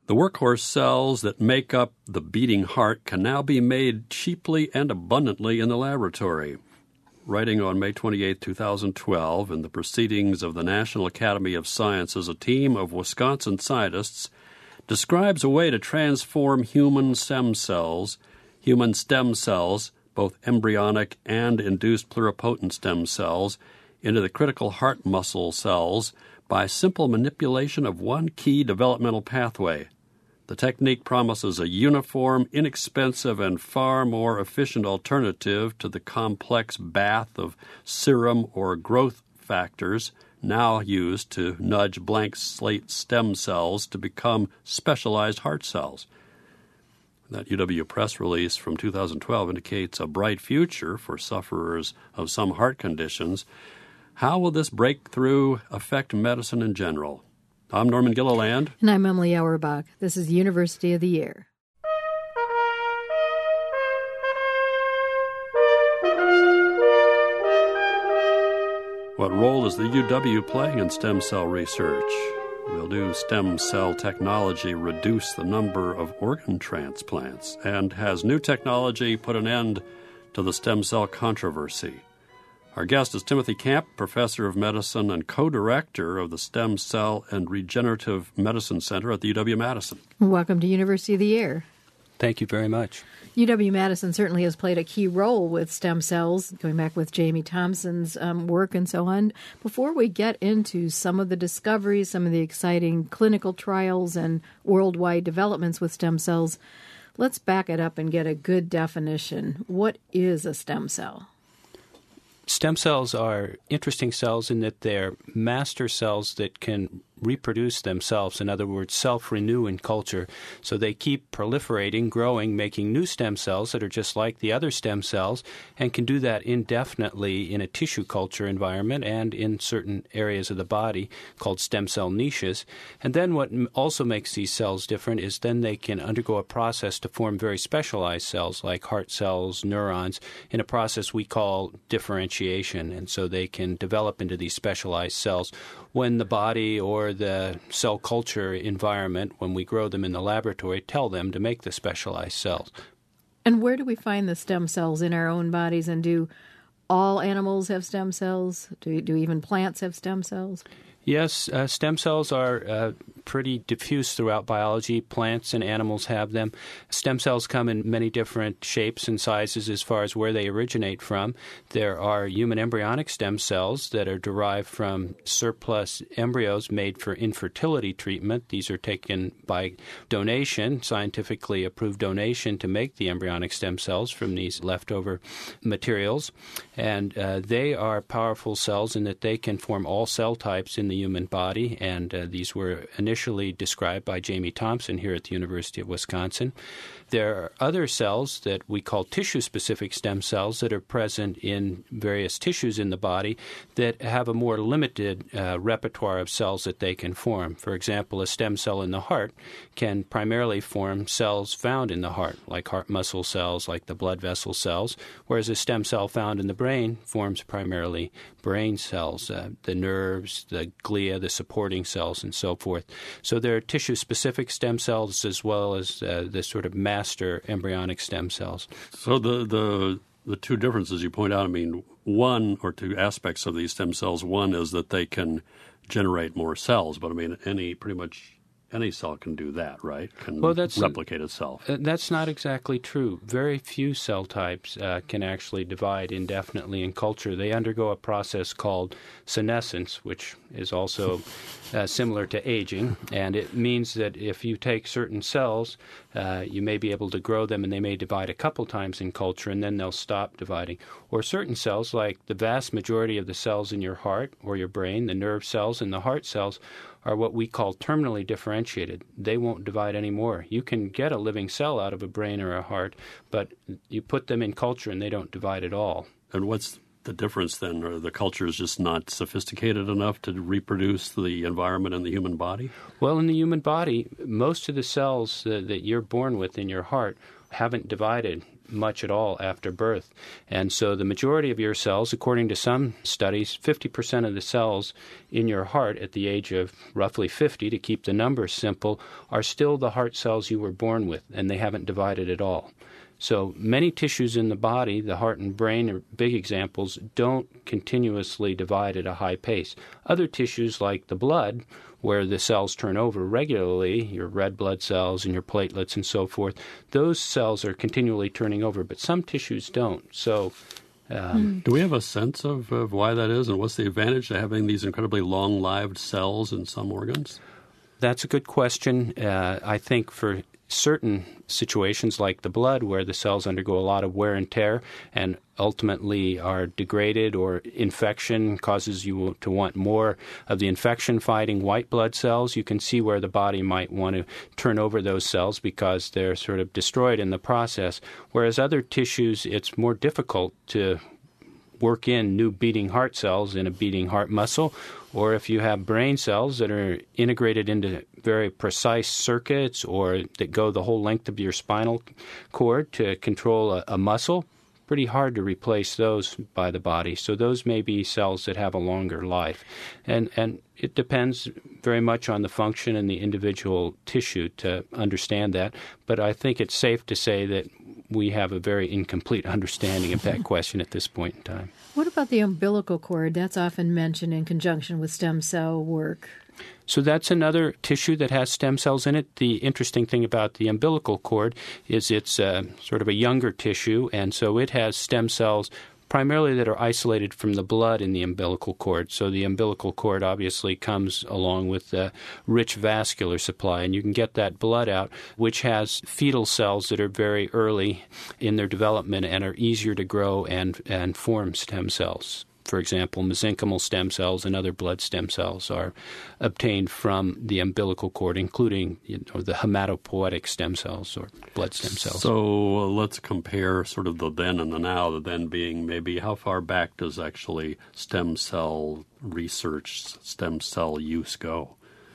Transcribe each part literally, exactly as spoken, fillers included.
The workhorse cells that make up the beating heart can now be made cheaply and abundantly in the laboratory. Writing on May twenty-eighth, twenty twelve, in the Proceedings of the National Academy of Sciences, a team of Wisconsin scientists describes a way to transform human stem cells, human stem cells, both embryonic and induced pluripotent stem cells, into the critical heart muscle cells by simple manipulation of one key developmental pathway. The technique promises a uniform, inexpensive, and far more efficient alternative to the complex bath of serum or growth factors now used to nudge blank slate stem cells to become specialized heart cells. That U W press release from two thousand twelve indicates a bright future for sufferers of some heart conditions. How will this breakthrough affect medicine in general? I'm Norman Gilliland. And I'm Emily Auerbach. This is University of the Year. What role is the U W playing in stem cell research? Will new stem cell technology reduce the number of organ transplants? And has new technology put an end to the stem cell controversy? Our guest is Timothy Camp, professor of medicine and co-director of the Stem Cell and Regenerative Medicine Center at the U W-Madison. Welcome to University of the Year. Thank you very much. U W-Madison certainly has played a key role with stem cells, going back with Jamie Thompson's um, work and so on. Before we get into some of the discoveries, some of the exciting clinical trials and worldwide developments with stem cells, let's back it up and get a good definition. What is a stem cell? Stem cells are interesting cells in that they're master cells that can reproduce themselves, in other words, self-renew in culture. So they keep proliferating, growing, making new stem cells that are just like the other stem cells and can do that indefinitely in a tissue culture environment and in certain areas of the body called stem cell niches. And then what also makes these cells different is then they can undergo a process to form very specialized cells like heart cells, neurons, in a process we call differentiation. And so they can develop into these specialized cells when the body or the cell culture environment, when we grow them in the laboratory, tell them to make the specialized cells. And where do we find the stem cells in our own bodies? And do all animals have stem cells? Do, do even plants have stem cells? Yes, uh, stem cells are uh, pretty diffuse throughout biology. Plants and animals have them. Stem cells come in many different shapes and sizes as far as where they originate from. There are human embryonic stem cells that are derived from surplus embryos made for infertility treatment. These are taken by donation, scientifically approved donation, to make the embryonic stem cells from these leftover materials. And uh, they are powerful cells in that they can form all cell types in the human body, and uh, these were initially described by Jamie Thompson here at the University of Wisconsin. There are other cells that we call tissue-specific stem cells that are present in various tissues in the body that have a more limited uh, repertoire of cells that they can form. For example, a stem cell in the heart can primarily form cells found in the heart, like heart muscle cells, like the blood vessel cells, whereas a stem cell found in the brain forms primarily brain cells, uh, the nerves, the glia, the supporting cells, and so forth. So there are tissue-specific stem cells as well as uh, the sort of master embryonic stem cells. So the, the the two differences you point out, I mean, one or two aspects of these stem cells. One is that they can generate more cells, but I mean, any pretty much any cell can do that, right? Can well, that's, replicate itself. Uh, that's not exactly true. Very few cell types uh, can actually divide indefinitely in culture. They undergo a process called senescence, which is also uh, similar to aging, and it means that if you take certain cells, uh, you may be able to grow them and they may divide a couple times in culture and then they'll stop dividing. Or certain cells, like the vast majority of the cells in your heart or your brain, the nerve cells and the heart cells, are what we call terminally differentiated. They won't divide anymore. You can get a living cell out of a brain or a heart, but you put them in culture and they don't divide at all. And what's the difference then? Or the culture is just not sophisticated enough to reproduce the environment in the human body? Well, in the human body, most of the cells uh, that you're born with in your heart haven't divided much at all after birth. And so the majority of your cells, according to some studies, fifty percent of the cells in your heart at the age of roughly fifty, to keep the numbers simple, are still the heart cells you were born with, and they haven't divided at all. So many tissues in the body, the heart and brain are big examples, don't continuously divide at a high pace. Other tissues like the blood, where the cells turn over regularly, your red blood cells and your platelets and so forth, those cells are continually turning over, but some tissues don't. So, um, do we have a sense of, of why that is, and what's the advantage to having these incredibly long-lived cells in some organs? That's a good question. Uh, I think for certain situations like the blood, where the cells undergo a lot of wear and tear and ultimately are degraded, or infection causes you to want more of the infection-fighting white blood cells, you can see where the body might want to turn over those cells because they're sort of destroyed in the process. Whereas other tissues, it's more difficult to work in new beating heart cells in a beating heart muscle, or if you have brain cells that are integrated into very precise circuits or that go the whole length of your spinal cord to control a, a muscle, pretty hard to replace those by the body. So those may be cells that have a longer life. And and it depends very much on the function and the individual tissue to understand that. But I think it's safe to say that we have a very incomplete understanding of that question at this point in time. What about the umbilical cord? That's often mentioned in conjunction with stem cell work. So that's another tissue that has stem cells in it. The interesting thing about the umbilical cord is it's uh, sort of a younger tissue, and so it has stem cells primarily that are isolated from the blood in the umbilical cord. So the umbilical cord obviously comes along with a rich vascular supply, and you can get that blood out, which has fetal cells that are very early in their development and are easier to grow and, and form stem cells. For example, mesenchymal stem cells and other blood stem cells are obtained from the umbilical cord, including you know, the hematopoietic stem cells or blood stem cells. So uh, let's compare sort of the then and the now, the then being maybe how far back does actually stem cell research, stem cell use go?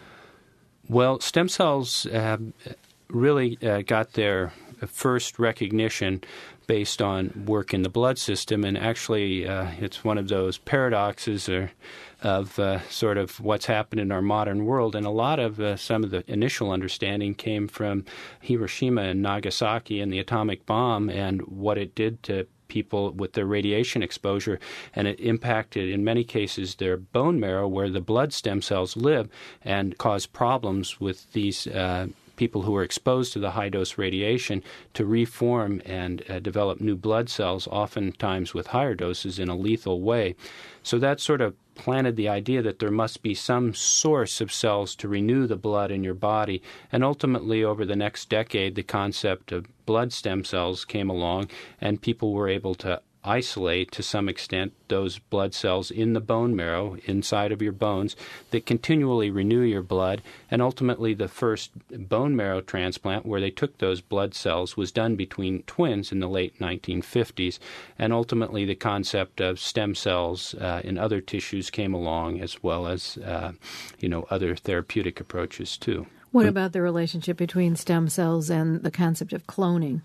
Well, stem cells uh, really uh, got their first recognition based on work in the blood system, and actually uh, it's one of those paradoxes or, of uh, sort of what's happened in our modern world. And a lot of uh, some of the initial understanding came from Hiroshima and Nagasaki and the atomic bomb and what it did to people with their radiation exposure, and it impacted, in many cases, their bone marrow where the blood stem cells live and caused problems with these uh people who were exposed to the high-dose radiation to reform and uh, develop new blood cells, oftentimes with higher doses in a lethal way. So that sort of planted the idea that there must be some source of cells to renew the blood in your body. And ultimately, over the next decade, the concept of blood stem cells came along, and people were able to isolate to some extent those blood cells in the bone marrow inside of your bones that continually renew your blood. And ultimately the first bone marrow transplant where they took those blood cells was done between twins in the late nineteen fifties. And ultimately the concept of stem cells uh, in other tissues came along, as well as uh, you know other therapeutic approaches too. What about the relationship between stem cells and the concept of cloning?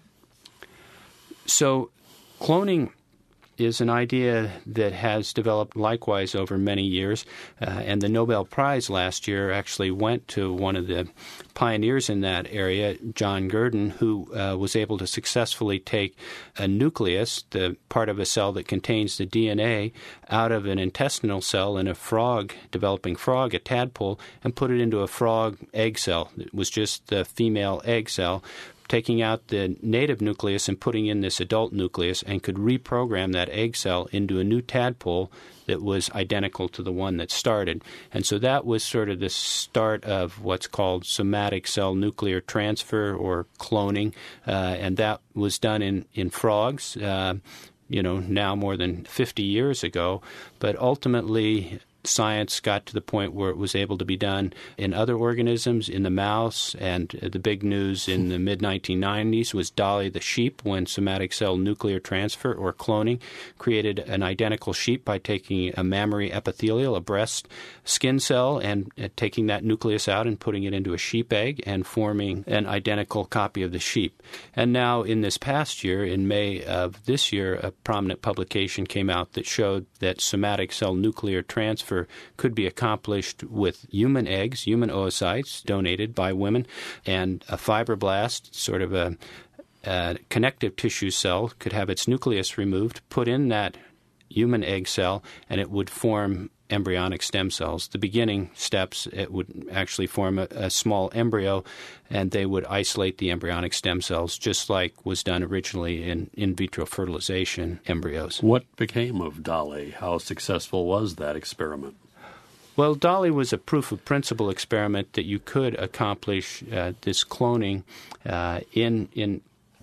So cloning is an idea that has developed likewise over many years, uh, and the Nobel Prize last year actually went to one of the pioneers in that area, John Gurdon, who uh, was able to successfully take a nucleus, the part of a cell that contains the D N A, out of an intestinal cell in a frog, developing frog, a tadpole, and put it into a frog egg cell. It was just the female egg cell, taking out the native nucleus and putting in this adult nucleus, and could reprogram that egg cell into a new tadpole that was identical to the one that started. And so that was sort of the start of what's called somatic cell nuclear transfer or cloning, uh, and that was done in, in frogs, uh, you know, now more than fifty years ago. But ultimately, science got to the point where it was able to be done in other organisms, in the mouse, and the big news in the mid nineteen nineties was Dolly the sheep, when somatic cell nuclear transfer, or cloning, created an identical sheep by taking a mammary epithelial, a breast skin cell, and uh, taking that nucleus out and putting it into a sheep egg and forming an identical copy of the sheep. And now in this past year, in May of this year, a prominent publication came out that showed that somatic cell nuclear transfer could be accomplished with human eggs, human oocytes donated by women, and a fibroblast, sort of a, a connective tissue cell, could have its nucleus removed, put in that human egg cell, and it would form embryonic stem cells. The beginning steps, it would actually form a, a small embryo, and they would isolate the embryonic stem cells, just like was done originally in in vitro fertilization embryos. What became of Dolly? How successful was that experiment? Well, Dolly was a proof of principle experiment that you could accomplish uh, this cloning uh, in in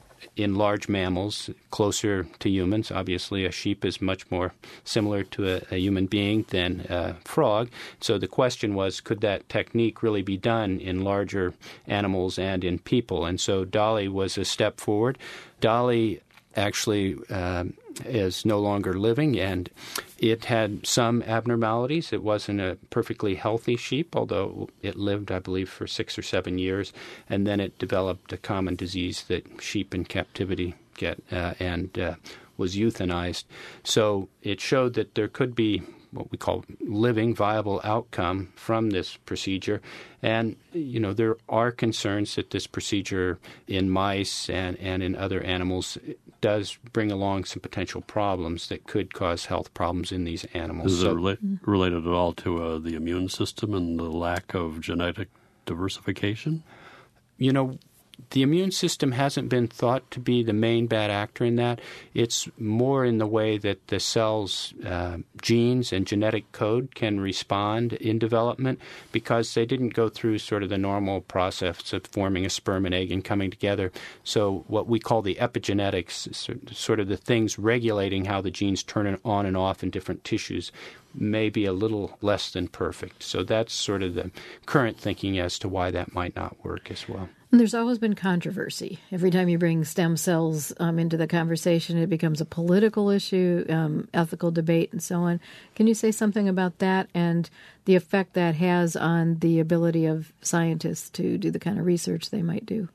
in large mammals, closer to humans. Obviously, a sheep is much more similar to a, a human being than a frog. So the question was, could that technique really be done in larger animals and in people? And so Dolly was a step forward. Dolly actually uh, is no longer living, and it had some abnormalities. It wasn't a perfectly healthy sheep, although it lived, I believe, for six or seven years, and then it developed a common disease that sheep in captivity get uh, and uh, was euthanized. So it showed that there could be what we call living, viable outcome from this procedure. And, you know, there are concerns that this procedure in mice and, and in other animals does bring along some potential problems that could cause health problems in these animals. Is so, it rela- related at all to uh, the immune system and the lack of genetic diversification? You know, the immune system hasn't been thought to be the main bad actor in that. It's more in the way that the cell's uh, genes and genetic code can respond in development, because they didn't go through sort of the normal process of forming a sperm and egg and coming together. So what we call the epigenetics, sort of the things regulating how the genes turn on and off in different tissues, may be a little less than perfect. So that's sort of the current thinking as to why that might not work as well. And there's always been controversy. Every time you bring stem cells um, into the conversation, it becomes a political issue, um, ethical debate, and so on. Can you say something about that and the effect that has on the ability of scientists to do the kind of research they might do?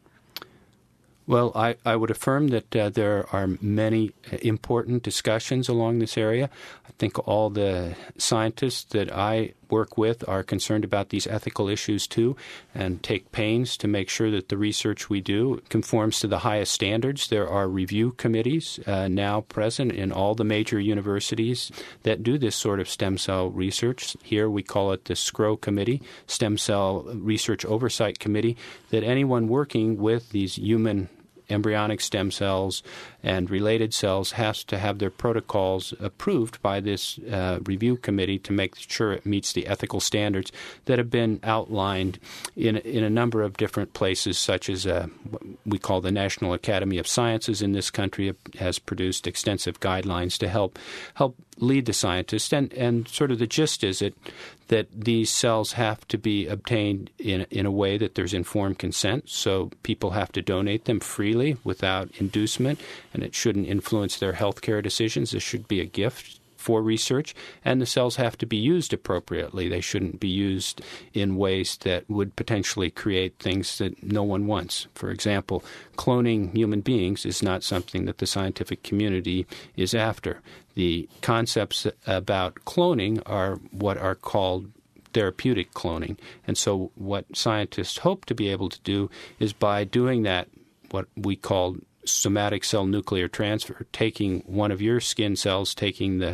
Well, I, I would affirm that uh, there are many important discussions along this area. I think all the scientists that I work with are concerned about these ethical issues too, and take pains to make sure that the research we do conforms to the highest standards. There are review committees uh, now present in all the major universities that do this sort of stem cell research. Here we call it the S C R O Committee, Stem Cell Research Oversight Committee, that anyone working with these human embryonic stem cells and related cells has to have their protocols approved by this uh, review committee to make sure it meets the ethical standards that have been outlined in in a number of different places, such as uh, what we call the National Academy of Sciences in this country has produced extensive guidelines to help help lead the scientists. And, and sort of the gist is it that these cells have to be obtained in in a way that there's informed consent, so people have to donate them freely without inducement, and it shouldn't influence their health care decisions. This should be a gift for research, and the cells have to be used appropriately. They shouldn't be used in ways that would potentially create things that no one wants. For example, cloning human beings is not something that the scientific community is after. The concepts about cloning are what are called therapeutic cloning. And so what scientists hope to be able to do is by doing that, what we call somatic cell nuclear transfer, taking one of your skin cells, taking the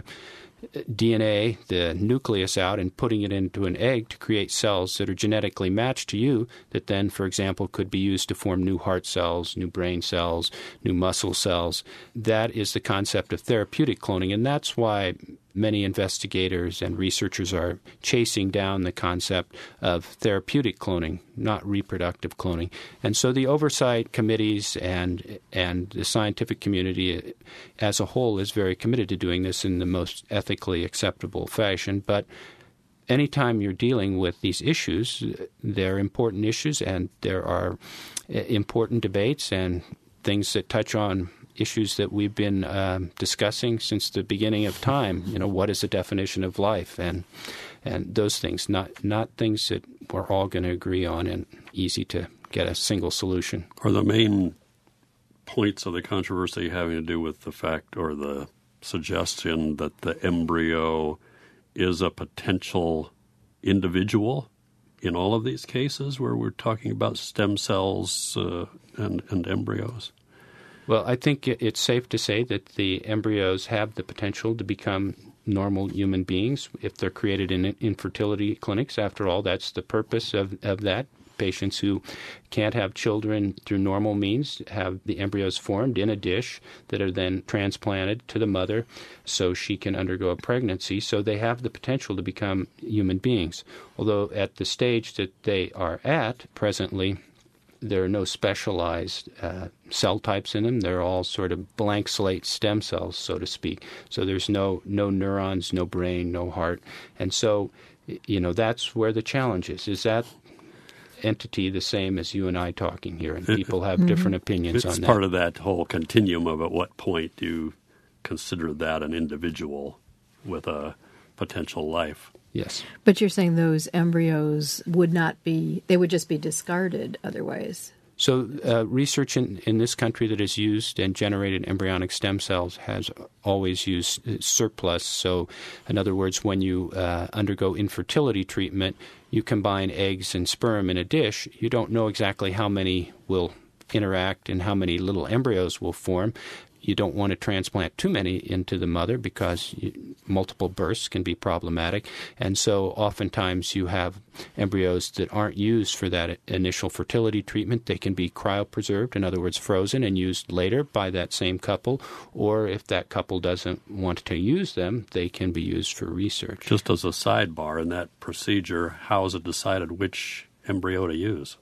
D N A, the nucleus out, and putting it into an egg to create cells that are genetically matched to you that then, for example, could be used to form new heart cells, new brain cells, new muscle cells. That is the concept of therapeutic cloning, and that's why many investigators and researchers are chasing down the concept of therapeutic cloning, not reproductive cloning. And so the oversight committees and and the scientific community as a whole is very committed to doing this in the most ethically acceptable fashion. But anytime you're dealing with these issues, they're important issues, and there are important debates and things that touch on issues that we've been um, discussing since the beginning of time. You know, what is the definition of life, and and those things, not not things that we're all going to agree on and easy to get a single solution. Are the main points of the controversy having to do with the fact or the suggestion that the embryo is a potential individual in all of these cases where we're talking about stem cells uh, and, and embryos? Well, I think it's safe to say that the embryos have the potential to become normal human beings if they're created in infertility clinics. After all, that's the purpose of, of that. Patients who can't have children through normal means have the embryos formed in a dish that are then transplanted to the mother so she can undergo a pregnancy. So they have the potential to become human beings. Although at the stage that they are at presently, there are no specialized uh, cell types in them. They're all sort of blank slate stem cells, so to speak. So there's no no neurons, no brain, no heart. And so, you know, that's where the challenge is. Is that entity the same as you and I talking here? And people have mm-hmm. different opinions it's on that. It's part of that whole continuum of at what point do you consider that an individual with a potential life. Yes. But you're saying those embryos would not be, they would just be discarded otherwise. So uh, research in, in this country that has used and generated embryonic stem cells has always used surplus. So in other words, when you uh, undergo infertility treatment, you combine eggs and sperm in a dish. You don't know exactly how many will interact and how many little embryos will form. You don't want to transplant too many into the mother because you, multiple births can be problematic. And so oftentimes you have embryos that aren't used for that initial fertility treatment. They can be cryopreserved, in other words, frozen and used later by that same couple. Or if that couple doesn't want to use them, they can be used for research. Just as a sidebar, in that procedure, how is it decided which embryo to use?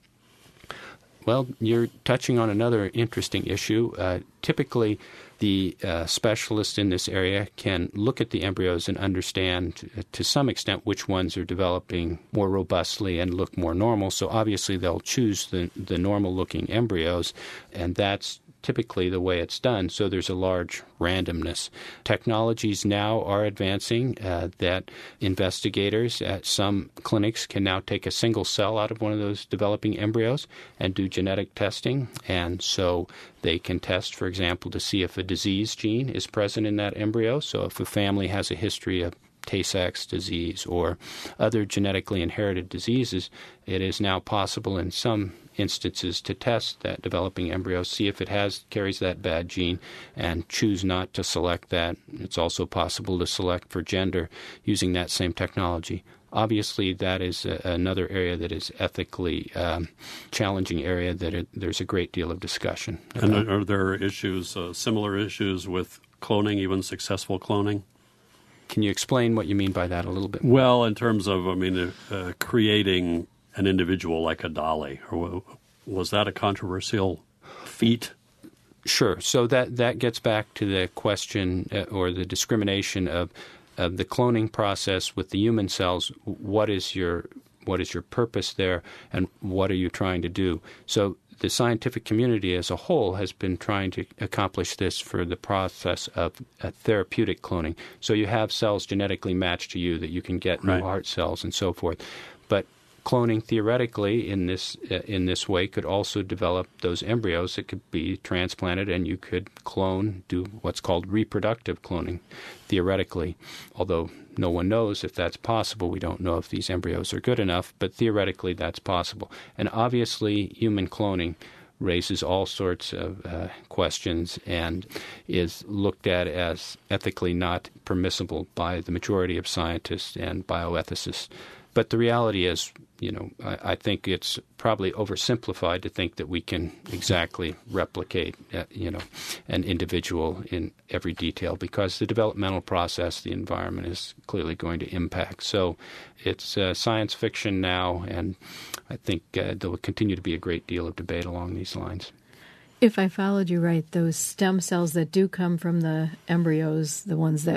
Well, you're touching on another interesting issue. Uh, typically, the uh, specialist in this area can look at the embryos and understand uh, to some extent which ones are developing more robustly and look more normal. So obviously they'll choose the, the normal-looking embryos, and that's typically the way it's done. So there's a large randomness. Technologies now are advancing uh, that investigators at some clinics can now take a single cell out of one of those developing embryos and do genetic testing. And so they can test, for example, to see if a disease gene is present in that embryo. So if a family has a history of Tay-Sachs disease or other genetically inherited diseases, it is now possible in some instances to test that developing embryo, see if it has carries that bad gene, and choose not to select that. It's also possible to select for gender using that same technology. Obviously, that is a, another area that is ethically um, challenging area that it, there's a great deal of discussion about. And are there issues, uh, similar issues with cloning, even successful cloning? Can you explain what you mean by that a little bit more? Well, in terms of, I mean, uh, creating an individual like a dolly, or was that a controversial feat? Sure. So that, that gets back to the question uh, or the discrimination of, of the cloning process with the human cells. What is your what is your purpose there, and what are you trying to do? So the scientific community as a whole has been trying to accomplish this for the process of uh, therapeutic cloning. So you have cells genetically matched to you that you can get right. new heart cells and so forth. But cloning theoretically in this uh, in this way could also develop those embryos that could be transplanted, and you could clone, do what's called reproductive cloning theoretically. Although no one knows if that's possible. We don't know if these embryos are good enough, but theoretically that's possible. And obviously human cloning raises all sorts of uh, questions and is looked at as ethically not permissible by the majority of scientists and bioethicists. But the reality is, you know, I, I think it's probably oversimplified to think that we can exactly replicate, uh, you know, an individual in every detail, because the developmental process, the environment is clearly going to impact. So it's uh, science fiction now, and I think uh, there will continue to be a great deal of debate along these lines. If I followed you right, those stem cells that do come from the embryos, the ones that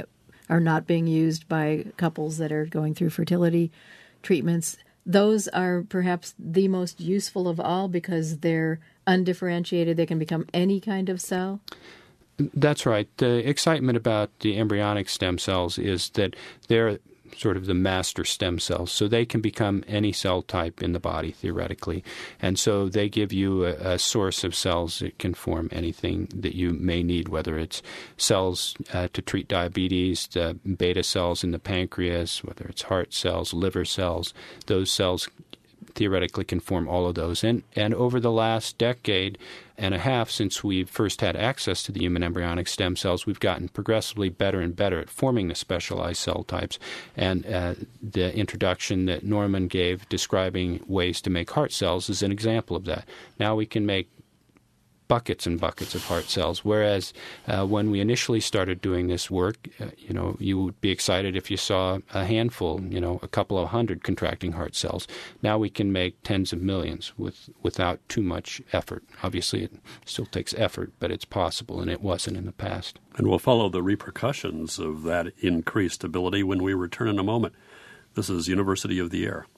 are not being used by couples that are going through fertility treatments. Those are perhaps the most useful of all because they're undifferentiated. They can become any kind of cell. That's right. The excitement about the embryonic stem cells is that they're sort of the master stem cells, so they can become any cell type in the body, theoretically. And so they give you a, a source of cells that can form anything that you may need, whether it's cells uh, to treat diabetes, the beta cells in the pancreas, whether it's heart cells, liver cells. Those cells theoretically can form all of those. And, and over the last decade and a half since we first had access to the human embryonic stem cells, we've gotten progressively better and better at forming the specialized cell types. And uh, the introduction that Norman gave describing ways to make heart cells is an example of that. Now we can make buckets and buckets of heart cells, whereas uh, when we initially started doing this work, uh, you know, you would be excited if you saw a handful, you know, a couple of hundred contracting heart cells. Now we can make tens of millions with without too much effort. Obviously, it still takes effort, but it's possible, and it wasn't in the past. And we'll follow the repercussions of that increased ability when we return in a moment. This is University of the Air.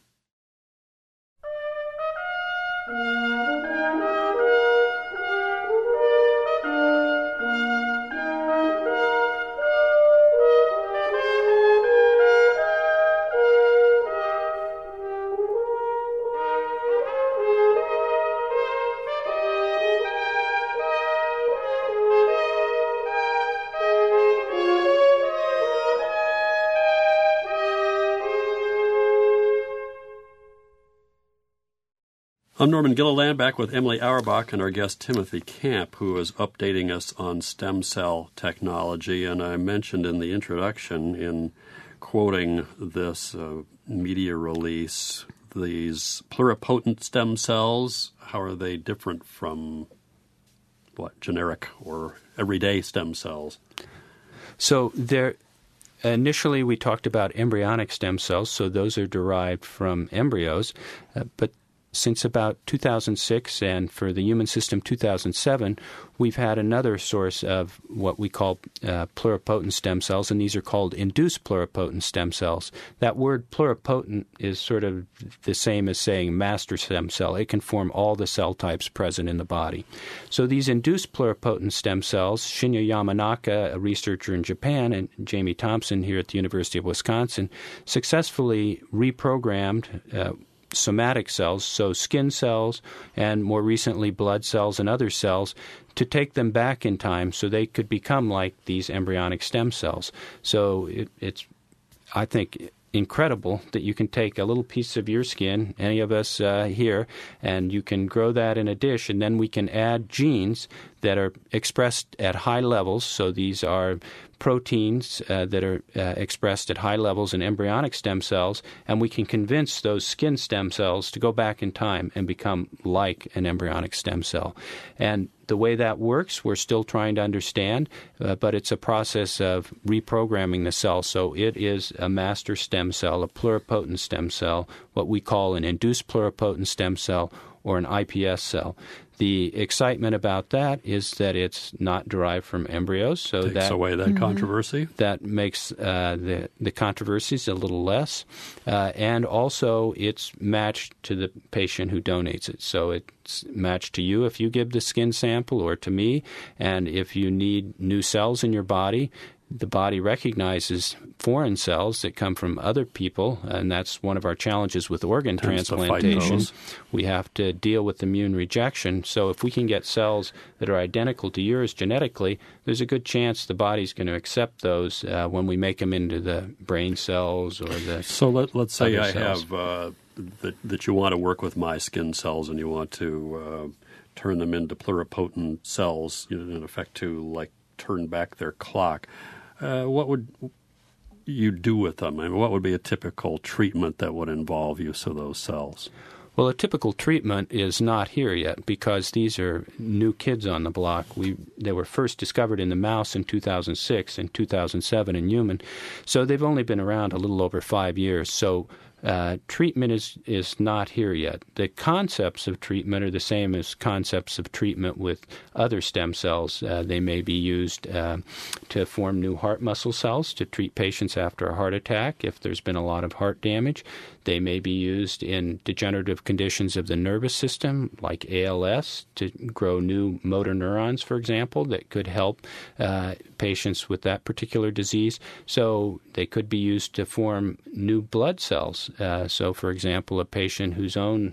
I'm Norman Gilliland, back with Emily Auerbach and our guest Timothy Camp, who is updating us on stem cell technology. And I mentioned in the introduction, in quoting this uh, media release, these pluripotent stem cells, how are they different from, what, generic or everyday stem cells? So they're Initially, we talked about embryonic stem cells, so those are derived from embryos, uh, but since about two thousand six and for the human system two thousand seven, we've had another source of what we call uh, pluripotent stem cells, and these are called induced pluripotent stem cells. That word pluripotent is sort of the same as saying master stem cell. It can form all the cell types present in the body. So these induced pluripotent stem cells, Shinya Yamanaka, a researcher in Japan, and Jamie Thompson here at the University of Wisconsin, successfully reprogrammed uh, somatic cells, so skin cells, and more recently blood cells and other cells, to take them back in time so they could become like these embryonic stem cells. So it, it's, I think, incredible that you can take a little piece of your skin, any of us uh, here, and you can grow that in a dish, and then we can add genes that are expressed at high levels. So these are proteins uh, that are uh, expressed at high levels in embryonic stem cells, and we can convince those skin stem cells to go back in time and become like an embryonic stem cell. And the way that works, we're still trying to understand, uh, but it's a process of reprogramming the cell. So it is a master stem cell, a pluripotent stem cell, what we call an induced pluripotent stem cell, or an I P S cell. The excitement about that is that it's not derived from embryos, so Takes that away that mm-hmm. controversy. That makes uh, the the controversies a little less, uh, and also it's matched to the patient who donates it. So it's matched to you if you give the skin sample, or to me. And if you need new cells in your body, the body recognizes foreign cells that come from other people, and that's one of our challenges with organ Tends transplantation. We have to deal with immune rejection. So if we can get cells that are identical to yours genetically, there's a good chance the body's going to accept those uh, when we make them into the brain cells or the So let, let's say I cells. have uh, that, that you want to work with my skin cells and you want to uh, turn them into pluripotent cells, you know, in effect to like turn back their clock. Uh, what would you do with them? I mean, what would be a typical treatment that would involve use of those cells? Well, a typical treatment is not here yet because these are new kids on the block. We They were first discovered in the mouse in two thousand six and two thousand seven in human. So they've only been around a little over five years. So Uh, treatment is, is not here yet. The concepts of treatment are the same as concepts of treatment with other stem cells. Uh, they may be used uh, to form new heart muscle cells to treat patients after a heart attack if there's been a lot of heart damage. They may be used in degenerative conditions of the nervous system, like A L S, to grow new motor neurons, for example, that could help uh, patients with that particular disease. So they could be used to form new blood cells. Uh, so, for example, a patient whose own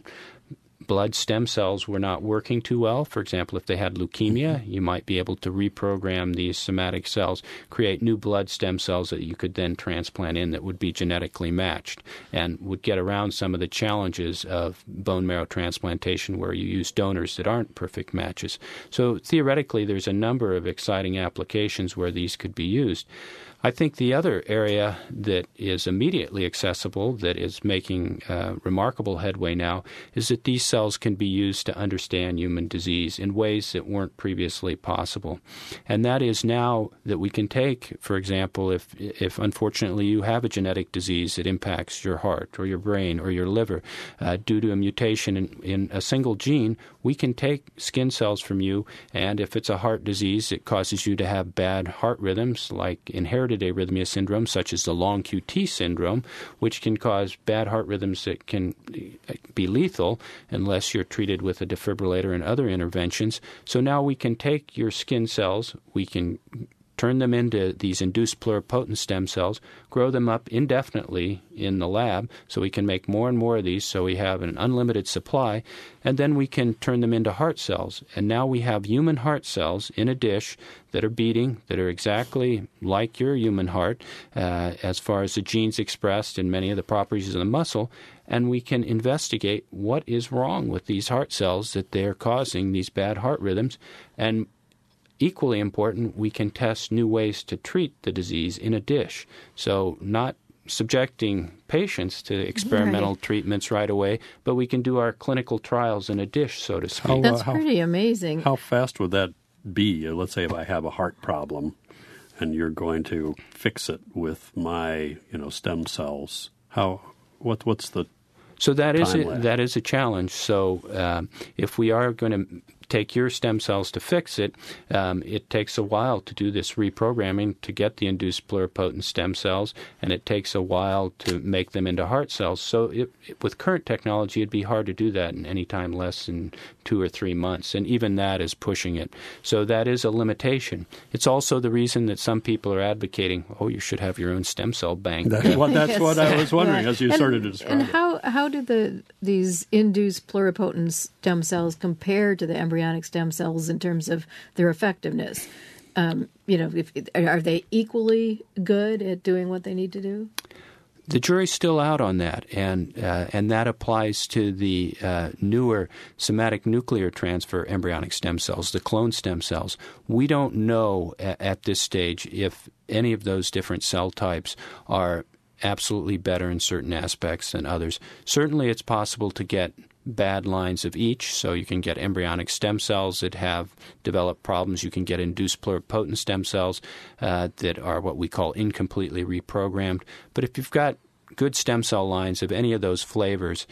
blood stem cells were not working too well, for example, if they had leukemia, you might be able to reprogram these somatic cells, create new blood stem cells that you could then transplant in that would be genetically matched and would get around some of the challenges of bone marrow transplantation where you use donors that aren't perfect matches. So theoretically, there's a number of exciting applications where these could be used. I think the other area that is immediately accessible that is making uh, remarkable headway now is that these cells can be used to understand human disease in ways that weren't previously possible. And that is now that we can take, for example, if, if unfortunately you have a genetic disease that impacts your heart or your brain or your liver uh, due to a mutation in, in a single gene, we can take skin cells from you, and if it's a heart disease that causes you to have bad heart rhythms like inherited arrhythmia syndrome, such as the long Q T syndrome, which can cause bad heart rhythms that can be lethal unless you're treated with a defibrillator and other interventions. So now we can take your skin cells, we can turn them into these induced pluripotent stem cells, grow them up indefinitely in the lab so we can make more and more of these so we have an unlimited supply, and then we can turn them into heart cells. And now we have human heart cells in a dish that are beating, that are exactly like your human heart uh, as far as the genes expressed and many of the properties of the muscle, and we can investigate what is wrong with these heart cells that they're causing these bad heart rhythms. And equally important, we can test new ways to treat the disease in a dish. So not subjecting patients to experimental right. treatments right away, but we can do our clinical trials in a dish, so to speak. How, That's uh, how, pretty amazing. How fast would that be? Let's say if I have a heart problem and you're going to fix it with my, you know, stem cells. How what what's the So that is a, time that is a challenge. So um, if we are going to take your stem cells to fix it, um, it takes a while to do this reprogramming to get the induced pluripotent stem cells, and it takes a while to make them into heart cells. So it, it, with current technology, it'd be hard to do that in any time less than two or three months, and even that is pushing it. So that is a limitation. It's also the reason that some people are advocating, oh, you should have your own stem cell bank. That's what, that's Yes. what I was wondering Yeah. as you and, started to describe And it. how how do the these induced pluripotent stem cells compare to the embryonic stem cells in terms of their effectiveness? Um, you know, if, are they equally good at doing what they need to do? The jury's still out on that, and uh, and that applies to the uh, newer somatic nuclear transfer embryonic stem cells, the clone stem cells. We don't know a- at this stage if any of those different cell types are absolutely better in certain aspects than others. Certainly it's possible to get bad lines of each, so you can get embryonic stem cells that have developed problems. You can get induced pluripotent stem cells uh, that are what we call incompletely reprogrammed. But if you've got good stem cell lines of any of those flavors,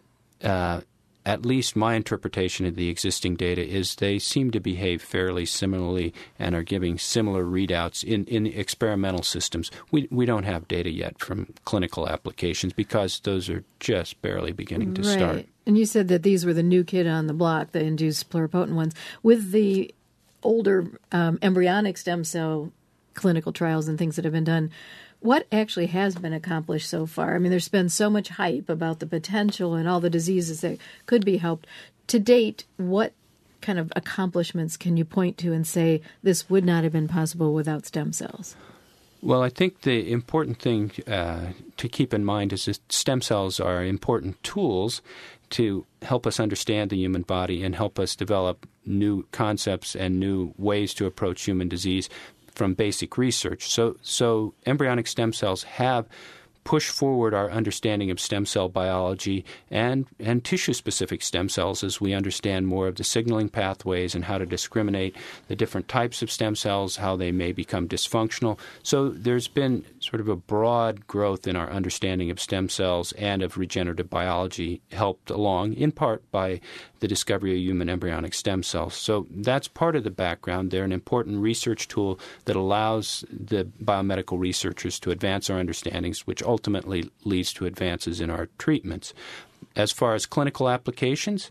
uh, at least my interpretation of the existing data is they seem to behave fairly similarly and are giving similar readouts in, in experimental systems. We we don't have data yet from clinical applications because those are just barely beginning to right. start. And you said that these were the new kid on the block, the induced pluripotent ones. With the older um, embryonic stem cell clinical trials and things that have been done, what actually has been accomplished so far? I mean, there's been so much hype about the potential and all the diseases that could be helped. To date, what kind of accomplishments can you point to and say this would not have been possible without stem cells? Well, I think the important thing uh, to keep in mind is that stem cells are important tools to help us understand the human body and help us develop new concepts and new ways to approach human disease from basic research. So, so embryonic stem cells have push forward our understanding of stem cell biology and, and tissue-specific stem cells as we understand more of the signaling pathways and how to discriminate the different types of stem cells, how they may become dysfunctional. So there's been sort of a broad growth in our understanding of stem cells and of regenerative biology, helped along in part by the discovery of human embryonic stem cells. So that's part of the background. They're an important research tool that allows the biomedical researchers to advance our understandings, which ultimately leads to advances in our treatments. As far as clinical applications,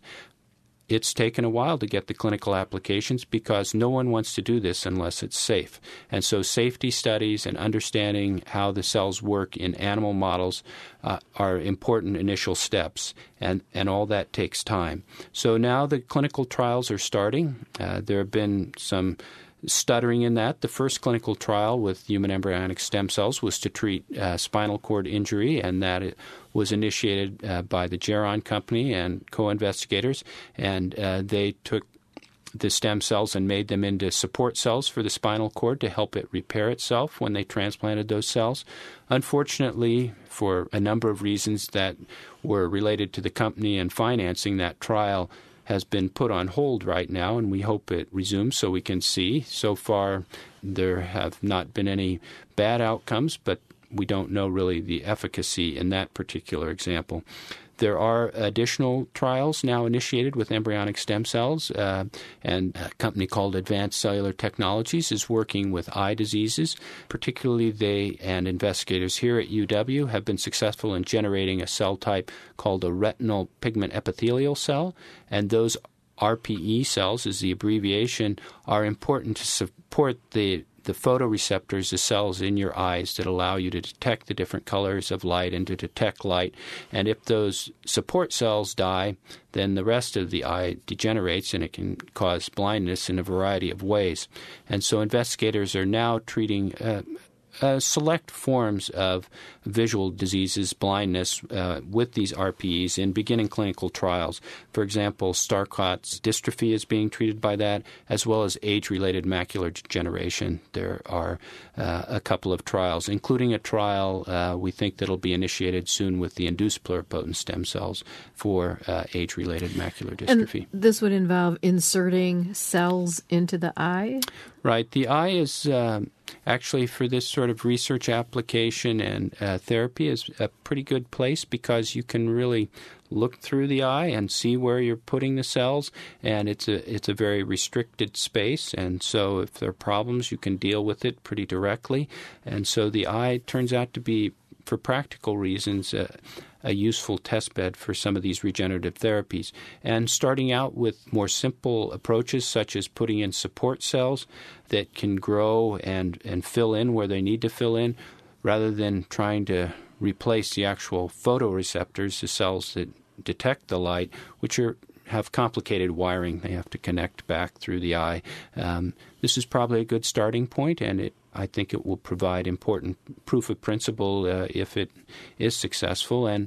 it's taken a while to get the clinical applications because no one wants to do this unless it's safe. And so safety studies and understanding how the cells work in animal models uh, are important initial steps, and, and all that takes time. So now the clinical trials are starting. Uh, there have been some stuttering in that. The first clinical trial with human embryonic stem cells was to treat uh, spinal cord injury, and that it was initiated uh, by the Geron Company and co-investigators, and uh, they took the stem cells and made them into support cells for the spinal cord to help it repair itself when they transplanted those cells. Unfortunately, for a number of reasons that were related to the company and financing, that trial has been put on hold right now, and we hope it resumes so we can see. So far, there have not been any bad outcomes, but we don't know really the efficacy in that particular example. There are additional trials now initiated with embryonic stem cells, uh, and a company called Advanced Cellular Technologies is working with eye diseases. Particularly, they and investigators here at U W have been successful in generating a cell type called a retinal pigment epithelial cell, and those R P E cells, is the abbreviation, are important to support the the photoreceptors, the cells in your eyes that allow you to detect the different colors of light and to detect light. And if those support cells die, then the rest of the eye degenerates, and it can cause blindness in a variety of ways. And so investigators are now treating uh, Uh, select forms of visual diseases, blindness, uh, with these R P Es in beginning clinical trials. For example, Stargardt's dystrophy is being treated by that, as well as age-related macular degeneration. There are uh, a couple of trials, including a trial uh, we think that will be initiated soon with the induced pluripotent stem cells for uh, age-related macular dystrophy. And this would involve inserting cells into the eye? Right. The eye is uh, actually, for this sort of research application and uh, therapy, is a pretty good place because you can really look through the eye and see where you're putting the cells, and it's a it's a very restricted space, and so if there are problems, you can deal with it pretty directly. And so the eye turns out to be, for practical reasons, uh, a useful testbed for some of these regenerative therapies. And starting out with more simple approaches, such as putting in support cells that can grow and, and fill in where they need to fill in, rather than trying to replace the actual photoreceptors, the cells that detect the light, which are have complicated wiring. They have to connect back through the eye. Um, this is probably a good starting point, and it I think it will provide important proof of principle uh, if it is successful. And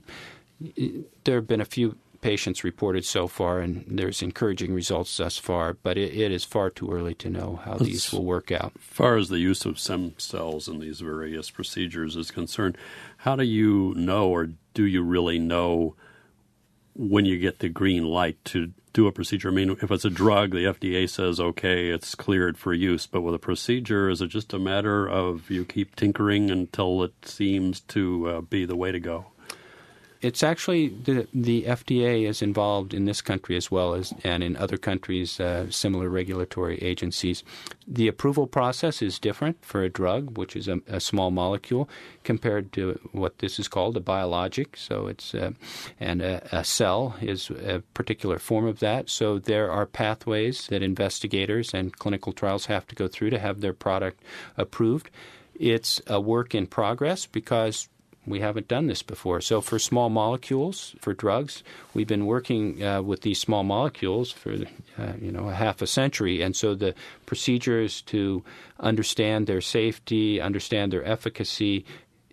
there have been a few patients reported so far, and there's encouraging results thus far, but it, it is far too early to know how as these will work out. As far as the use of stem cells in these various procedures is concerned, how do you know, or do you really know, when you get the green light to do a procedure? I mean, if it's a drug, the F D A says, okay, it's cleared for use. But with a procedure, is it just a matter of you keep tinkering until it seems to uh, be the way to go? It's actually the the F D A is involved in this country as well as and in other countries, uh, similar regulatory agencies. The approval process is different for a drug, which is a, a small molecule, compared to what this is called a biologic. So it's uh, and a, a cell is a particular form of that. So there are pathways that investigators and clinical trials have to go through to have their product approved. It's a work in progress because we haven't done this before. So for small molecules, for drugs, we've been working uh, with these small molecules for uh, you know a half a century, and so the procedures to understand their safety, understand their efficacy,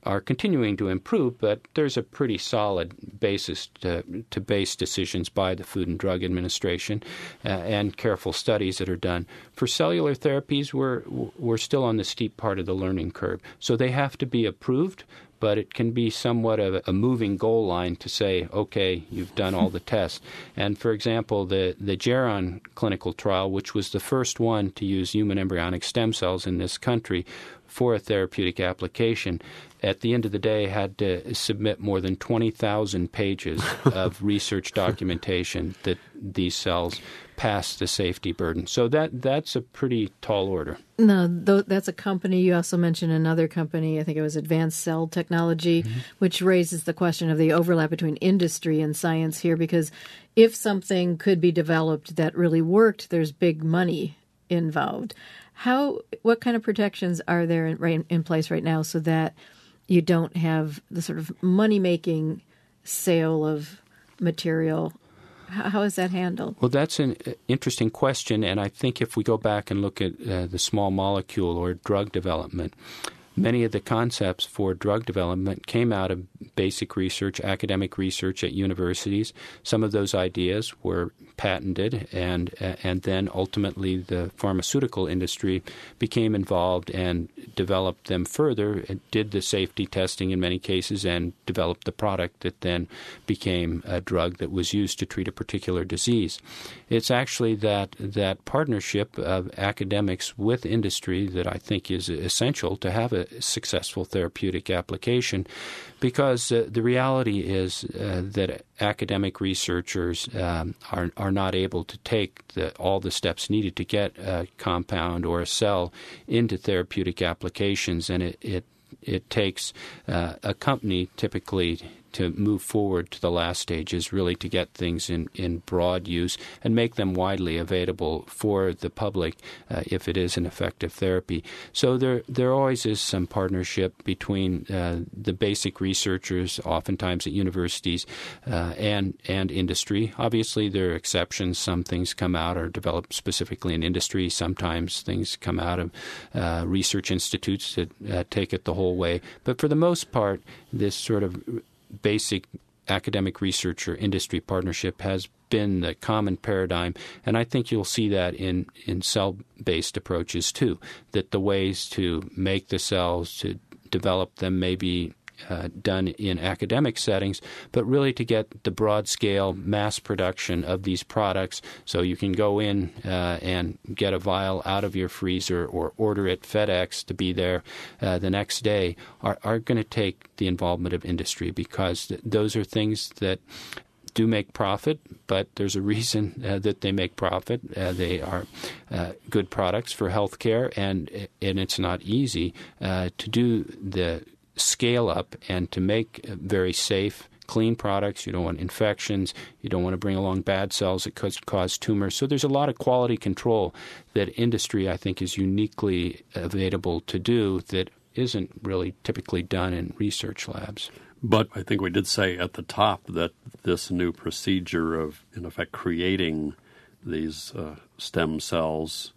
are continuing to improve, but there's a pretty solid basis to, to base decisions by the Food and Drug Administration uh, and careful studies that are done. For cellular therapies, we're, we're still on the steep part of the learning curve. So they have to be approved, but it can be somewhat of a, a moving goal line to say, okay, you've done all the tests. And for example, the, the Geron clinical trial, which was the first one to use human embryonic stem cells in this country for a therapeutic application, at the end of the day had to submit more than twenty thousand pages of research documentation that these cells pass the safety burden. So that that's a pretty tall order. No, th- that's a company. You also mentioned another company, I think it was Advanced Cell Technology, mm-hmm. which raises the question of the overlap between industry and science here, because if something could be developed that really worked, there's big money involved. How, what kind of protections are there in, right, in place right now so that you don't have the sort of money-making sale of material? How, how is that handled? Well, that's an interesting question, and I think if we go back and look at uh, the small molecule or drug development, many of the concepts for drug development came out of basic research, academic research at universities. Some of those ideas were patented, and uh, and then ultimately the pharmaceutical industry became involved and developed them further, and did the safety testing in many cases, and developed the product that then became a drug that was used to treat a particular disease. It's actually that that partnership of academics with industry that I think is essential to have a successful therapeutic application, because uh, the reality is uh, that academic researchers um, are are not able to take the, all the steps needed to get a compound or a cell into therapeutic applications, and it it, it takes uh, a company typically to move forward to the last stages, really to get things in, in broad use and make them widely available for the public uh, if it is an effective therapy. So there there always is some partnership between uh, the basic researchers, oftentimes at universities, uh, and, and industry. Obviously, there are exceptions. Some things come out or developed specifically in industry. Sometimes things come out of uh, research institutes that uh, take it the whole way. But for the most part, this sort of basic academic research or industry partnership has been the common paradigm, and I think you'll see that in, in cell-based approaches too, that the ways to make the cells, to develop them may be Uh, done in academic settings, but really to get the broad-scale mass production of these products so you can go in uh, and get a vial out of your freezer or order it FedEx to be there uh, the next day are, are going to take the involvement of industry, because th- those are things that do make profit, but there's a reason uh, that they make profit. Uh, they are uh, good products for healthcare, and, and it's not easy uh, to do the scale up and to make very safe, clean products. You don't want infections. You don't want to bring along bad cells that could cause tumors. So there's a lot of quality control that industry, I think, is uniquely available to do that isn't really typically done in research labs. But I think we did say at the top that this new procedure of, in effect, creating these uh, stem cells,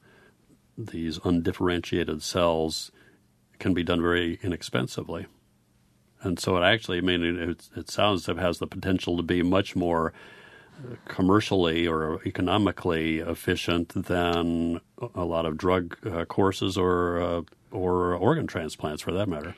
these undifferentiated cells, can be done very inexpensively. And so it actually, I mean, it, it sounds as if it has the potential to be much more commercially or economically efficient than a lot of drug uh, courses or uh, or organ transplants, for that matter.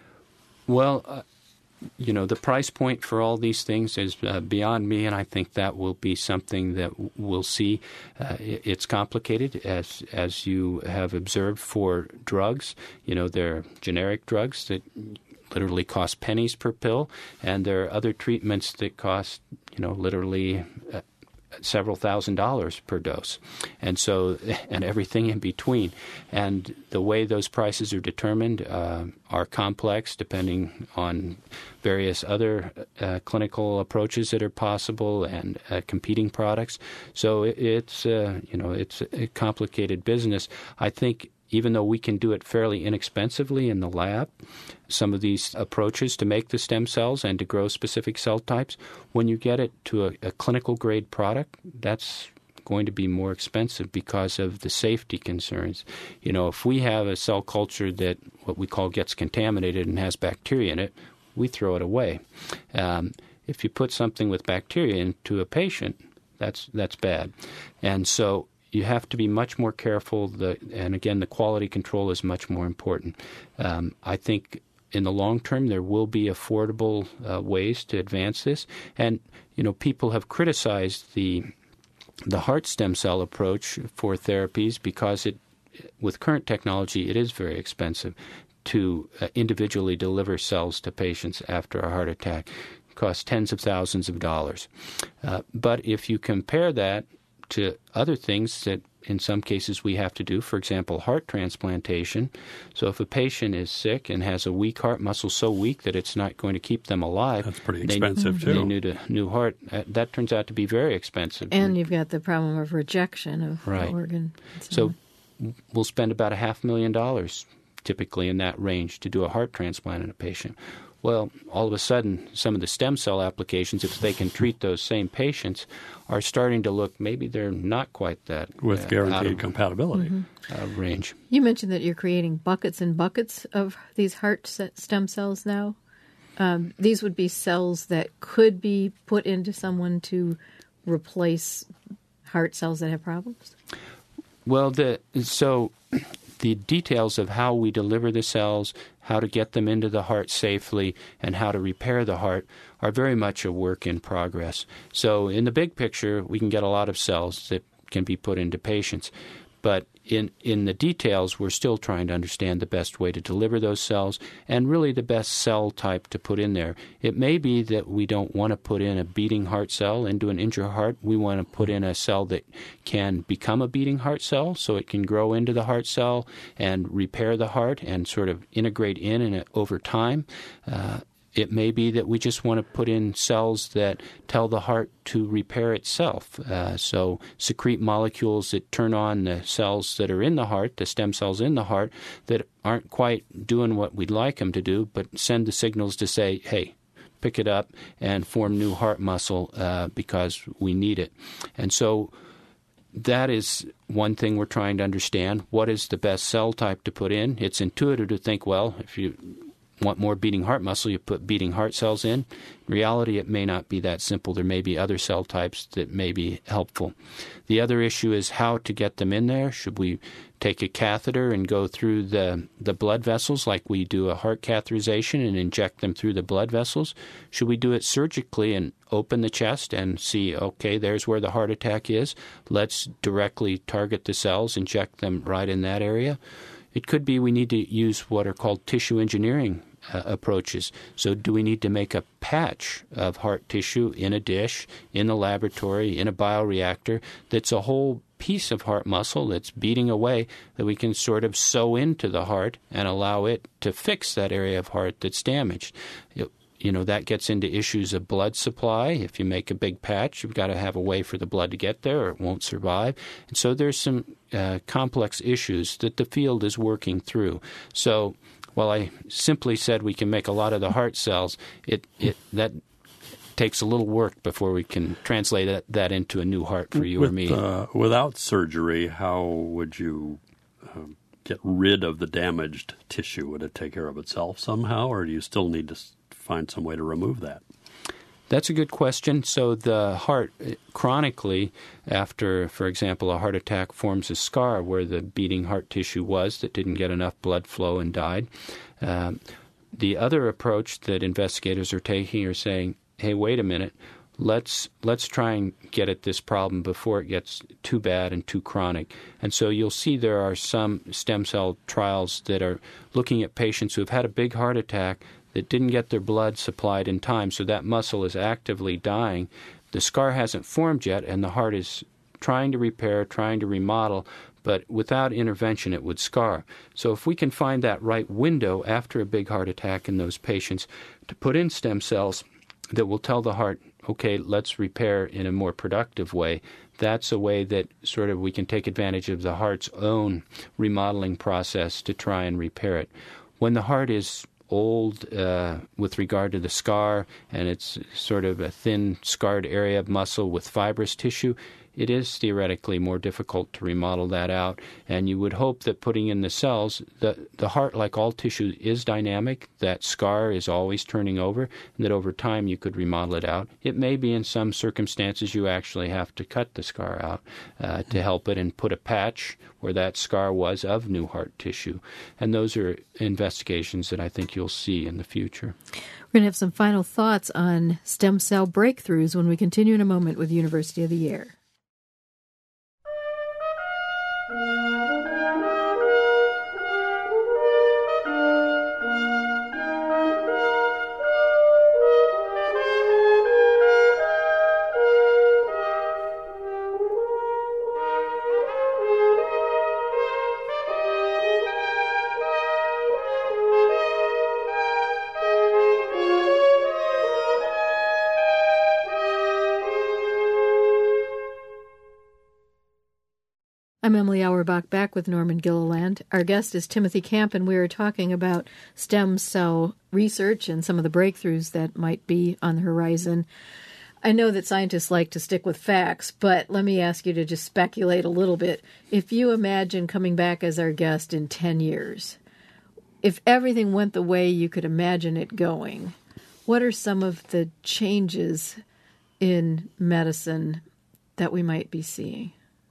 Well, uh, you know, the price point for all these things is uh, beyond me, and I think that will be something that we'll see. Uh, it's complicated, as as you have observed for drugs. You know, there are generic drugs that literally cost pennies per pill, and there are other treatments that cost, you know, literally uh, several thousand dollars per dose, and so and everything in between. And the way those prices are determined uh, are complex, depending on various other uh, clinical approaches that are possible and uh, competing products. So it, it's uh, you know it's a complicated business. I think, even though we can do it fairly inexpensively in the lab, some of these approaches to make the stem cells and to grow specific cell types, when you get it to a, a clinical grade product, that's going to be more expensive because of the safety concerns. You know, if we have a cell culture that what we call gets contaminated and has bacteria in it, we throw it away. Um, if you put something with bacteria into a patient, that's that's bad. And so you have to be much more careful. The, and again, the quality control is much more important. Um, I think in the long term, there will be affordable uh, ways to advance this. And, you know, people have criticized the the heart stem cell approach for therapies because it, with current technology, it is very expensive to uh, individually deliver cells to patients after a heart attack. It costs tens of thousands of dollars. Uh, but if you compare that to other things that in some cases we have to do, for example, heart transplantation. So if a patient is sick and has a weak heart muscle, so weak that it's not going to keep them alive, that's pretty expensive they, too. They need a new heart. Uh, that turns out to be very expensive. And you've got the problem of rejection of right. the organ. So we'll spend about a half million dollars typically in that range to do a heart transplant in a patient. Well, all of a sudden, some of the stem cell applications, if they can treat those same patients, are starting to look, maybe they're not quite that with uh, guaranteed out of, compatibility mm-hmm. uh, range. You mentioned that you're creating buckets and buckets of these heart stem cells now. Um, these would be cells that could be put into someone to replace heart cells that have problems? Well, the so the details of how we deliver the cells, how to get them into the heart safely, and how to repair the heart are very much a work in progress. So in the big picture, we can get a lot of cells that can be put into patients. But in, in the details, we're still trying to understand the best way to deliver those cells and really the best cell type to put in there. It may be that we don't want to put in a beating heart cell into an injured heart. We want to put in a cell that can become a beating heart cell so it can grow into the heart cell and repair the heart and sort of integrate in and over time. Uh, It may be that we just want to put in cells that tell the heart to repair itself. Uh, so secrete molecules that turn on the cells that are in the heart, the stem cells in the heart, that aren't quite doing what we'd like them to do, but send the signals to say, hey, pick it up and form new heart muscle uh, because we need it. And so that is one thing we're trying to understand. What is the best cell type to put in? It's intuitive to think, well, if you want more beating heart muscle, you put beating heart cells in. In reality, it may not be that simple. There may be other cell types that may be helpful. The other issue is how to get them in there. Should we take a catheter and go through the, the blood vessels like we do a heart catheterization and inject them through the blood vessels? Should we do it surgically and open the chest and see, okay, there's where the heart attack is. Let's directly target the cells, inject them right in that area. It could be we need to use what are called tissue engineering uh, approaches. So do we need to make a patch of heart tissue in a dish, in the laboratory, in a bioreactor that's a whole piece of heart muscle that's beating away that we can sort of sew into the heart and allow it to fix that area of heart that's damaged? It, You know, that gets into issues of blood supply. If you make a big patch, you've got to have a way for the blood to get there or it won't survive. And so there's some uh, complex issues that the field is working through. So while I simply said we can make a lot of the heart cells, it, it that takes a little work before we can translate that, that into a new heart for you With, or me. Uh, without surgery, how would you uh, get rid of the damaged tissue? Would it take care of itself somehow, or do you still need to find some way to remove that? That's a good question. So the heart, chronically, after, for example, a heart attack, forms a scar where the beating heart tissue was that didn't get enough blood flow and died. Um, the other approach that investigators are taking are saying, hey, wait a minute, let's let's try and get at this problem before it gets too bad and too chronic. And so you'll see there are some stem cell trials that are looking at patients who have had a big heart attack that didn't get their blood supplied in time, so that muscle is actively dying. The scar hasn't formed yet, and the heart is trying to repair, trying to remodel, but without intervention it would scar. So if we can find that right window after a big heart attack in those patients to put in stem cells that will tell the heart, okay, let's repair in a more productive way, that's a way that sort of we can take advantage of the heart's own remodeling process to try and repair it. When the heart is old uh, with regard to the scar, and it's sort of a thin, scarred area of muscle with fibrous tissue, it is theoretically more difficult to remodel that out. And you would hope that putting in the cells, the, the heart, like all tissue, is dynamic. That scar is always turning over, and that over time you could remodel it out. It may be in some circumstances you actually have to cut the scar out uh, to help it and put a patch where that scar was of new heart tissue. And those are investigations that I think you'll see in the future. We're going to have some final thoughts on stem cell breakthroughs when we continue in a moment with University of the Air. I'm Emily Auerbach, back with Norman Gilliland. Our guest is Timothy Camp, and we are talking about stem cell research and some of the breakthroughs that might be on the horizon. I know that scientists like to stick with facts, but let me ask you to just speculate a little bit. If you imagine coming back as our guest in ten years, if everything went the way you could imagine it going, what are some of the changes in medicine that we might be seeing?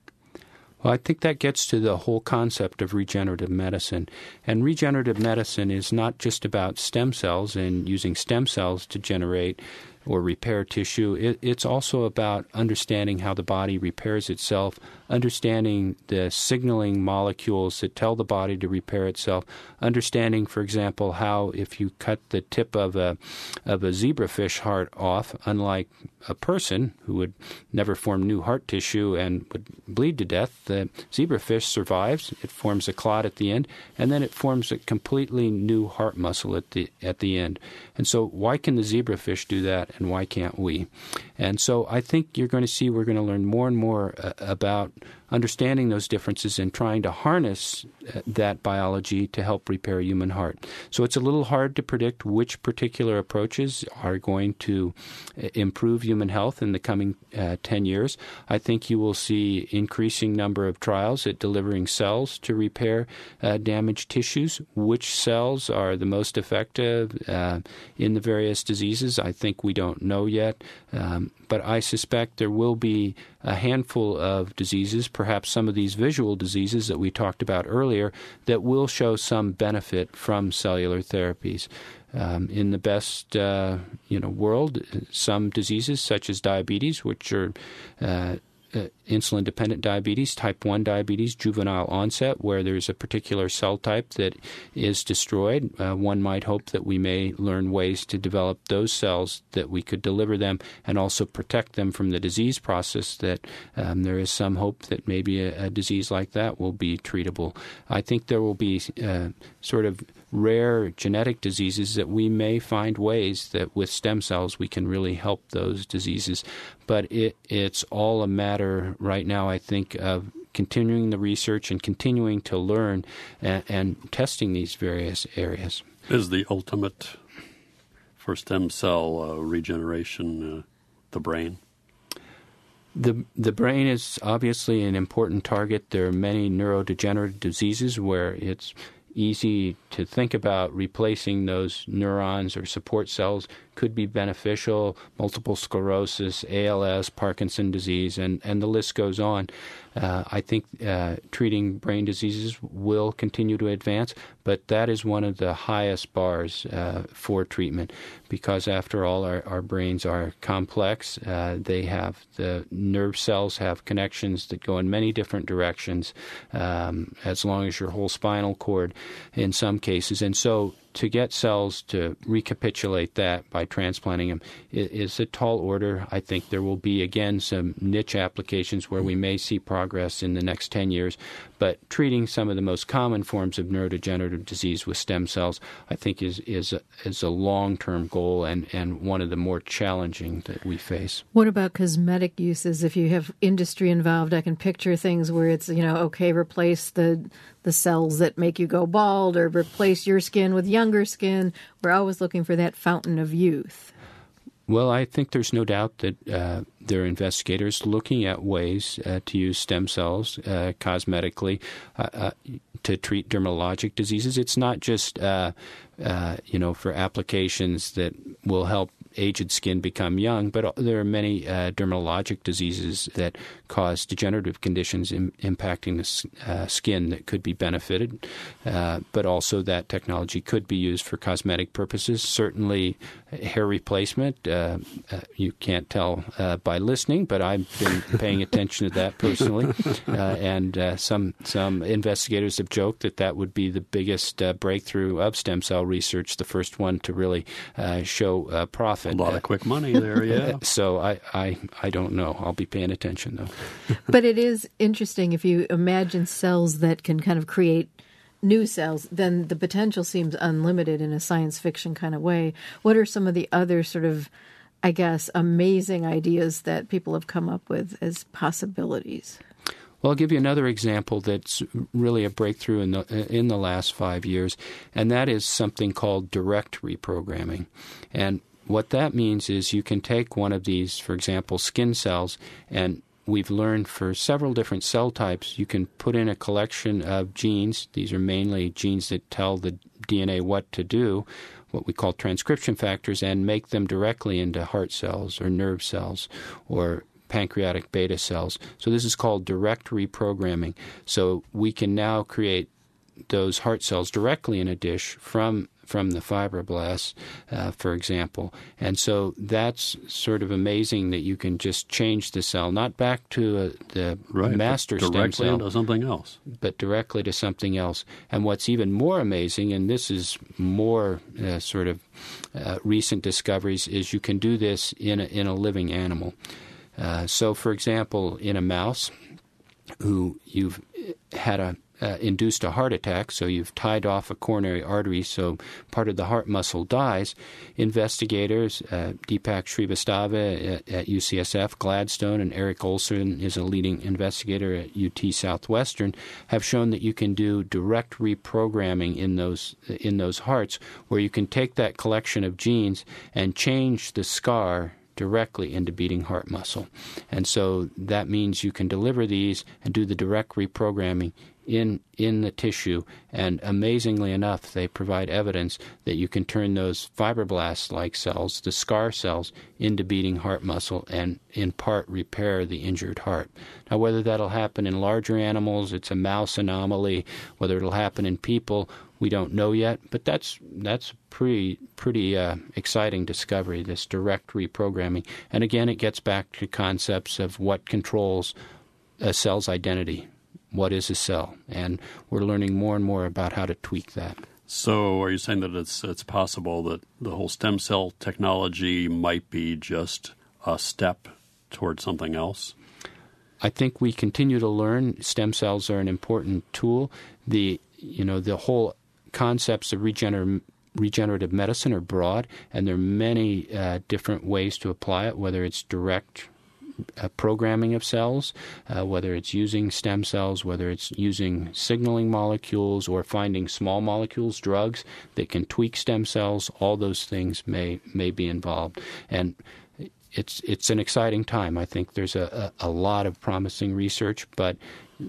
Well, I think that gets to the whole concept of regenerative medicine. And regenerative medicine is not just about stem cells and using stem cells to generate or repair tissue. It, it's also about understanding how the body repairs itself, understanding the signaling molecules that tell the body to repair itself, understanding, for example, how if you cut the tip of a of a zebrafish heart off, unlike a person who would never form new heart tissue and would bleed to death, the zebrafish survives. It forms a clot at the end, and then it forms a completely new heart muscle at the at the end. And so why can the zebrafish do that, and why can't we? And so I think you're going to see we're going to learn more and more uh, about understanding those differences and trying to harness uh, that biology to help repair a human heart. So it's a little hard to predict which particular approaches are going to uh, improve human health in the coming uh, ten years. I think you will see increasing number of trials at delivering cells to repair uh, damaged tissues. Which cells are the most effective uh, in the various diseases, I think we don't know yet. Um, but I suspect there will be a handful of diseases, perhaps some of these visual diseases that we talked about earlier, that will show some benefit from cellular therapies. Um, in the best uh, you know world, some diseases such as diabetes, which are uh, Uh, insulin-dependent diabetes, type one diabetes, juvenile onset, where there's a particular cell type that is destroyed. Uh, one might hope that we may learn ways to develop those cells that we could deliver them and also protect them from the disease process, that um, there is some hope that maybe a, a disease like that will be treatable. I think there will be uh, sort of rare genetic diseases that we may find ways that with stem cells we can really help those diseases. But it, it's all a matter right now, I think, of continuing the research and continuing to learn and, and testing these various areas. Is the ultimate for stem cell uh, regeneration uh, the brain? The the brain is obviously an important target. There are many neurodegenerative diseases where it's easy to think about replacing those neurons or support cells could be beneficial. Multiple sclerosis, A L S, Parkinson's disease, and, and the list goes on. Uh, I think uh, treating brain diseases will continue to advance, but that is one of the highest bars uh, for treatment because, after all, our, our brains are complex. Uh, they have the nerve cells have connections that go in many different directions, um, as long as your whole spinal cord in some cases. And so to get cells to recapitulate that by transplanting them is a tall order. I think there will be, again, some niche applications where we may see progress in the next ten years. But treating some of the most common forms of neurodegenerative disease with stem cells, I think, is is a, is a long-term goal and, and one of the more challenging that we face. What about cosmetic uses? If you have industry involved, I can picture things where it's, you know, okay, replace the the cells that make you go bald or replace your skin with younger skin. We're always looking for that fountain of youth. Well, I think there's no doubt that uh, there are investigators looking at ways uh, to use stem cells uh, cosmetically uh, uh, to treat dermatologic diseases. It's not just uh, uh, you know for applications that will help aged skin become young, but there are many uh, dermatologic diseases that cause degenerative conditions in, impacting the uh, skin that could be benefited, uh, but also that technology could be used for cosmetic purposes. Certainly hair replacement, uh, uh, you can't tell uh, by listening, but I've been paying attention to that personally, uh, and uh, some, some investigators have joked that that would be the biggest uh, breakthrough of stem cell research, the first one to really uh, show uh, profit. A lot of quick money there, yeah. So I, I, I don't know. I'll be paying attention, though. But it is interesting if you imagine cells that can kind of create new cells, then the potential seems unlimited in a science fiction kind of way. What are some of the other sort of, I guess, amazing ideas that people have come up with as possibilities? Well, I'll give you another example that's really a breakthrough in the in the last five years, and that is something called direct reprogramming. And what that means is you can take one of these, for example, skin cells, and we've learned for several different cell types, you can put in a collection of genes. These are mainly genes that tell the D N A what to do, what we call transcription factors, and make them directly into heart cells or nerve cells or pancreatic beta cells. So this is called direct reprogramming. So we can now create those heart cells directly in a dish from from the fibroblasts, uh, for example. And so that's sort of amazing that you can just change the cell, not back to uh, the right, master stem directly cell, into something else. but directly to something else. And what's even more amazing, and this is more uh, sort of uh, recent discoveries, is you can do this in a, in a living animal. Uh, so, for example, in a mouse who you've had a Uh, induced a heart attack, so you've tied off a coronary artery, so part of the heart muscle dies. Investigators, uh, Deepak Srivastava at, at U C S F, Gladstone, and Eric Olson is a leading investigator at U T Southwestern, have shown that you can do direct reprogramming in those in those hearts, where you can take that collection of genes and change the scar directly into beating heart muscle. And so that means you can deliver these and do the direct reprogramming in in the tissue, and amazingly enough, they provide evidence that you can turn those fibroblast-like cells, the scar cells, into beating heart muscle and in part repair the injured heart. Now, whether that'll happen in larger animals, it's a mouse anomaly, whether it'll happen in people, we don't know yet, but that's that's pretty pretty uh, exciting discovery, this direct reprogramming. And again, it gets back to concepts of what controls a cell's identity. What is a cell? And we're learning more and more about how to tweak that. So are you saying that it's it's possible that the whole stem cell technology might be just a step towards something else? I think we continue to learn. Stem cells are an important tool. The you know the whole concepts of regener- regenerative medicine are broad, and there are many uh, different ways to apply it, whether it's direct Uh, programming of cells, uh, whether it's using stem cells, whether it's using signaling molecules or finding small molecules, drugs that can tweak stem cells. All those things may may be involved. And it's it's an exciting time. I think there's a, a, a lot of promising research, but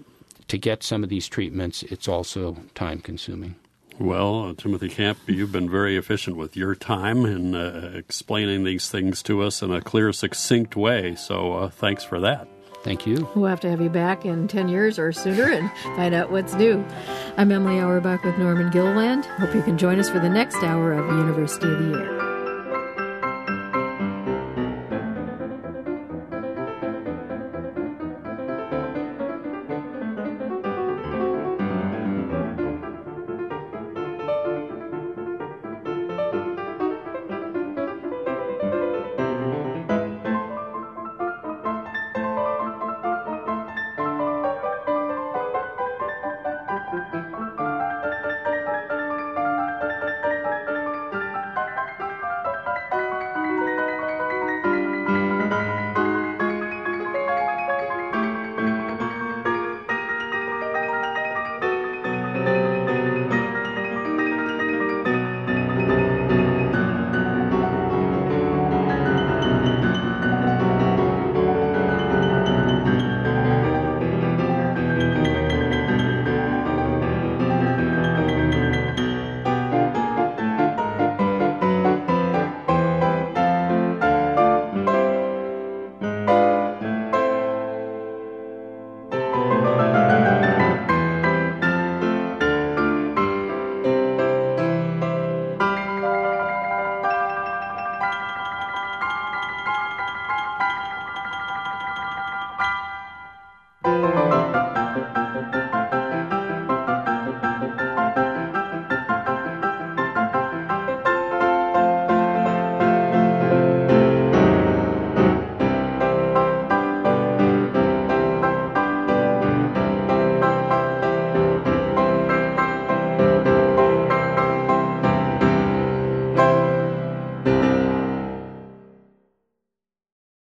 to get some of these treatments, it's also time-consuming. Well, uh, Timothy Camp, you've been very efficient with your time in uh, explaining these things to us in a clear, succinct way. So uh, thanks for that. Thank you. We'll have to have you back in ten years or sooner and find out what's new. I'm Emily Auerbach with Norman Gilliland. Hope you can join us for the next hour of University of the Year.